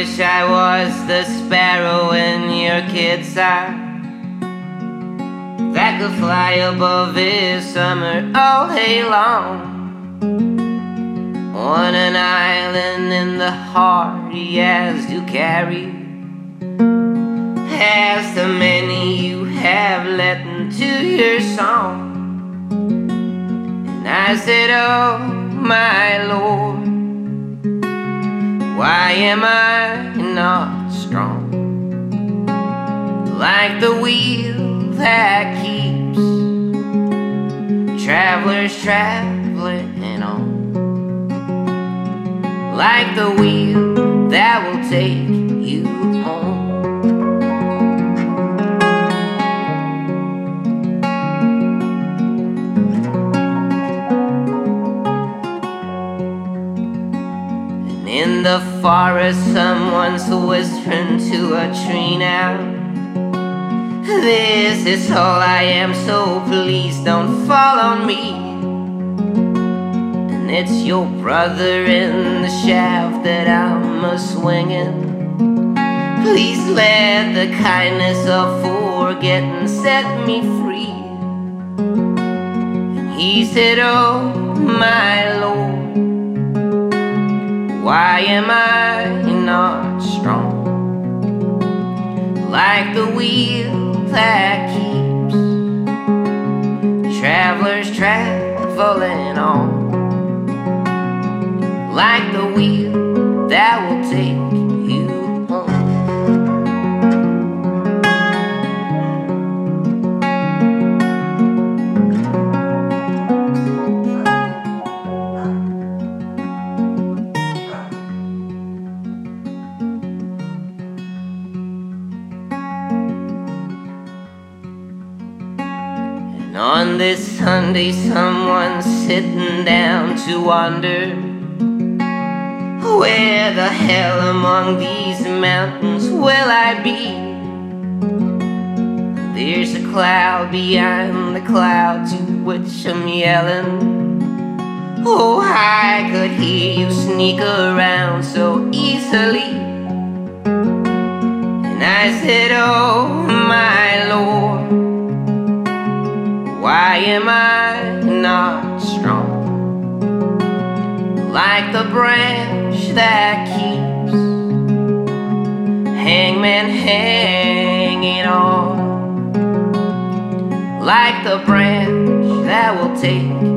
wish I was the sparrow in your kid's eye that could fly above his summer all day long, on an island in the heart he has to carry, past the many you have let into your song. And I said, oh my Lord, why am I not strong, like the wheel that keeps travelers traveling on, like the wheel that will take you home. And in the forest someone's whispering to a tree now, this is all I am, so please don't fall on me. And it's your brother in the shaft that I'm a-swinging. Please let the kindness of forgetting set me free. And he said, oh my Lord, why am I not strong, like the wheel that keeps travelers traveling on, like the wheel that will take you home. And on this Sunday someone's sitting down to wonder, where the hell among these mountains will I be? There's a cloud behind the cloud to which I'm yelling, oh, I could hear you sneak around so easily. And I said, oh my Lord, why am I not strong, like the branch that keeps hangman hanging on, like the branch that will take